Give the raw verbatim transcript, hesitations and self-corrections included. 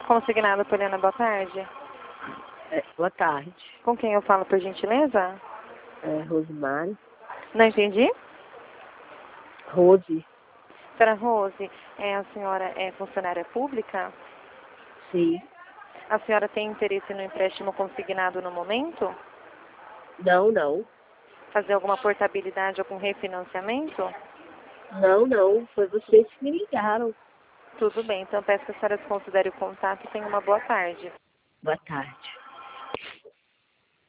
Consignado, Poliana, boa tarde. É, boa tarde. Com quem eu falo, por gentileza? É, Rosemary. Não entendi? Rose. Senhora Rose, é, a senhora é funcionária pública? Sim. A senhora tem interesse no empréstimo consignado no momento? Não, não. Fazer alguma portabilidade, algum refinanciamento? Não, não. Foi vocês que me ligaram. Tudo bem, então peço que a senhora desconsidere o contato e tenha uma boa tarde. Boa tarde.